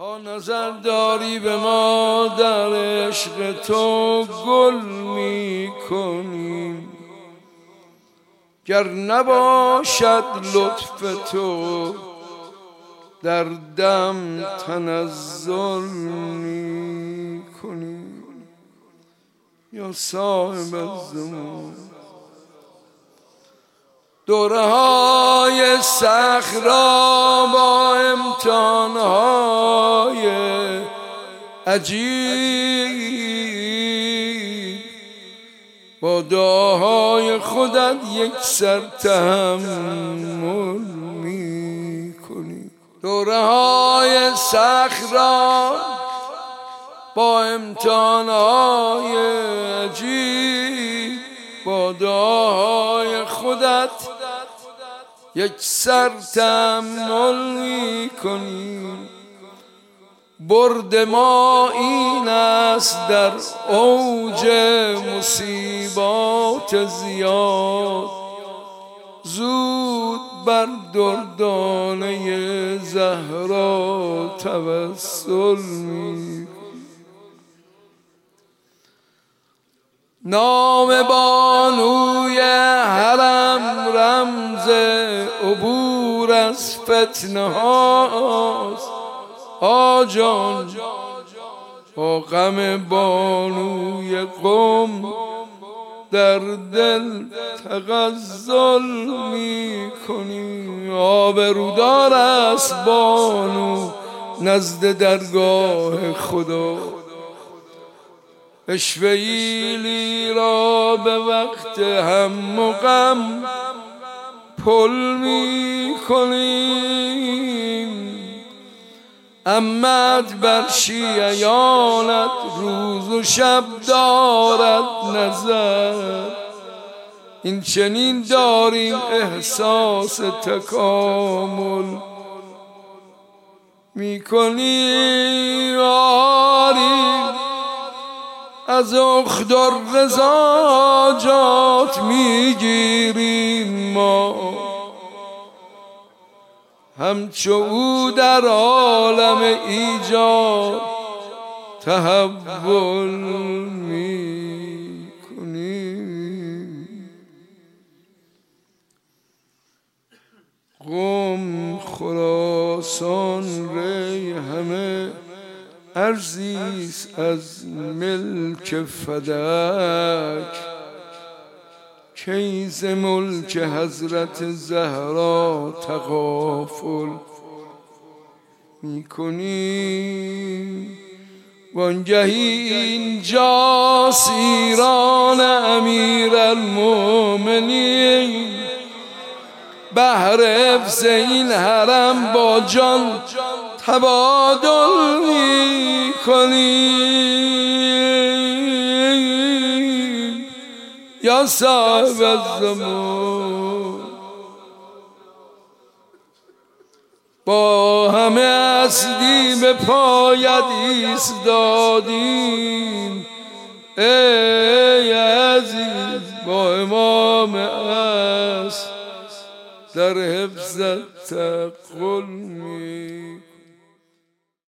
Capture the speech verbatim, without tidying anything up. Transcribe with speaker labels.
Speaker 1: ها نظر داری به ما در عشق تو گل می کنیم، گر نباشد لطف تو در دم تنزل می کنیم. یا صاحب الزمان دوره های صخرا با امتحانهای عجیب، با دعاهای خودت یک سر تحمل می کنی. دوره های صخرا با امتحانهای عجیب، با دعاهای خودت یک سر تحمل می کنیم. برد ما این است در اوج مصیبات زیاد، زود بر دردانه زهرا توسل می کنیم. نام بانوی حرم رمز عبور از فتنه هاست. آجان با غم بانوی قم در دل تغزل می کنی. آبرودار است بانو نزد درگاه خدا، اشویلی را به وقت هم و غم پل می کنیم. امت بر شیعیانت روز و شب دارد نظر، این چنین داریم احساس تکامل می کنیم. آری از اخت الرضا جات میگیریم ما، همچو او در عالم ایجاد تحول می کنیم. قم، خراسان، ری همه ارزیست از ملک فدک، کی ز ملک حضرت زهرا تغافل می کنیم. وانگهی اینجاست ایران امیرالمومنین، بهر حفظ این حرم با جان تبادل می کنیم. یا صاحب الزمان با همه هستی به پایت ایستادیم. ای عزیز با امام است در حفظت تقل می